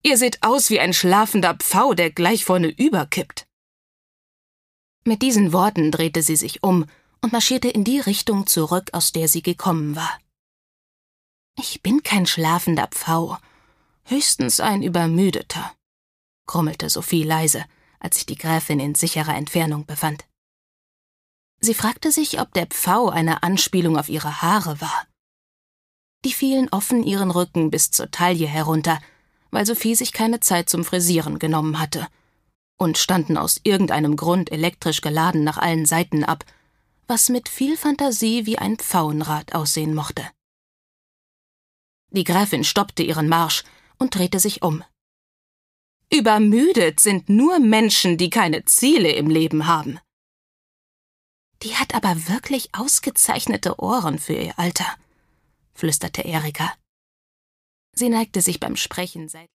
Ihr seht aus wie ein schlafender Pfau, der gleich vorne überkippt.« Mit diesen Worten drehte sie sich um und marschierte in die Richtung zurück, aus der sie gekommen war. »Ich bin kein schlafender Pfau, höchstens ein Übermüdeter«, grummelte Sophie leise, als sich die Gräfin in sicherer Entfernung befand. Sie fragte sich, ob der Pfau eine Anspielung auf ihre Haare war. Die fielen offen ihren Rücken bis zur Taille herunter, weil Sophie sich keine Zeit zum Frisieren genommen hatte, und standen aus irgendeinem Grund elektrisch geladen nach allen Seiten ab, was mit viel Fantasie wie ein Pfauenrad aussehen mochte. Die Gräfin stoppte ihren Marsch und drehte sich um. »Übermüdet sind nur Menschen, die keine Ziele im Leben haben.« »Die hat aber wirklich ausgezeichnete Ohren für ihr Alter«, flüsterte Erika. Sie neigte sich beim Sprechen seitlich